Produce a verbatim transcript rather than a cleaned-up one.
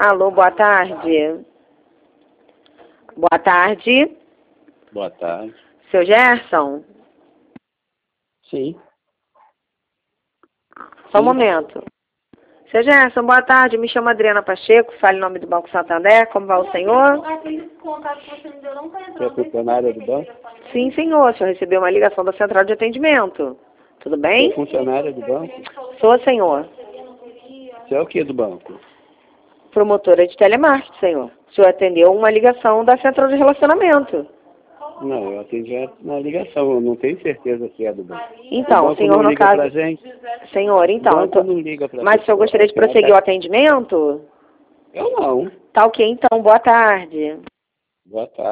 Alô, boa tarde. Boa tarde. Boa tarde. Seu Gerson? Sim. Só um Sim. momento. Seu Gerson, boa tarde. Me chamo Adriana Pacheco, fale em nome do Banco Santander. Como vai o senhor? Você é funcionária do banco? Sim, senhor. O senhor recebeu uma ligação da central de atendimento. Tudo Você é bem? funcionária do banco? Sou, senhor. Você é o que do banco? Promotora de telemarketing, senhor. O senhor atendeu uma ligação da central de relacionamento. Não, eu atendi na ligação, eu não tenho certeza se é do banco. Então, O o banco senhor, não no liga caso... pra gente. Senhor, O então... eu banco tô- não liga pra Mas o senhor pessoa. gostaria de A senhora prosseguir o tá- atendimento? Eu não. Tá ok, então. Boa tarde. Boa tarde.